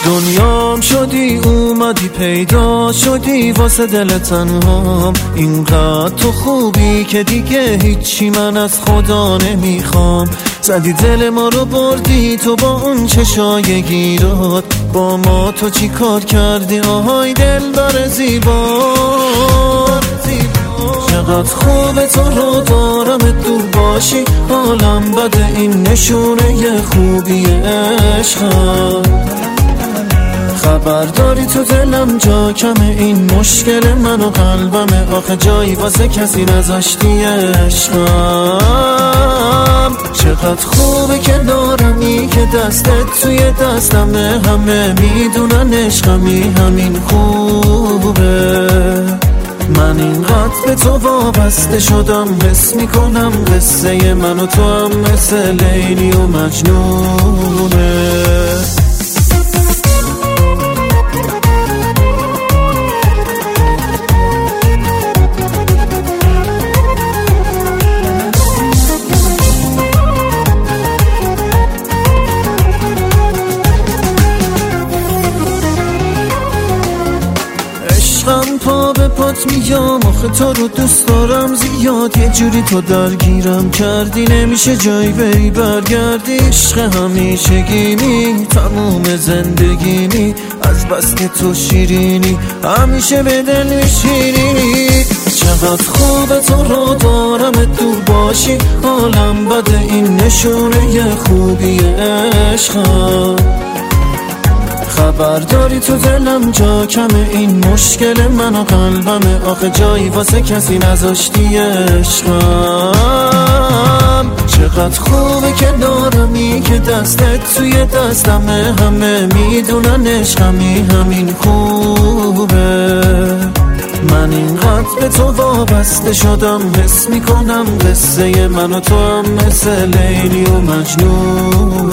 دنیام شدی اومدی پیدا شدی واسه دل تنهام، اینقدر تو خوبی که دیگه هیچی من از خدا نمیخوام. زدی دل ما رو بردی تو با اون چشای گیرات، با ما تو چی کار کردی آهای دل بر زیبا. چقدر خوبه تو رو دارم دور باشی، حالم بده این نشونه ی خوبی عشقم. خبر داری تو دلم جا کمه، این مشکل من و قلبمه، آخه جایی واسه کسی نذاشتی عشقم. چقدر خوبه که دارمی که دستت توی دستمه، همه میدونن عشقمی همین خوبه. من اینقدر به تو وابسته شدم، حس میکنم قصه من و تو هم مثل لیلی و مجنونه. عشقم پا به پات میام، آخه تو رو دوست دارم زیاد، یه جوری تو درگیرم کردی نمیشه جایی بری برگردی. عشق همیشگیمی تموم زندگیمی، از بس که تو شیرینی همیشه به دل میشینی. چقدر خوبه تو رو دارم دور باشی، حالم بده این نشونه ی خوبی عشقم. خبر داری تو دلم جا کمه، این مشکل من و قلبمه، آخه جایی واسه کسی نذاشتی عشقم. چقدر خوبه که دارمی که دستت توی دستمه، همه میدونن عشقمی همین خوبه. من اینقدر به تو وابسته شدم، حس میکنم قصه من و تو هم مثل لیلی و مجنون.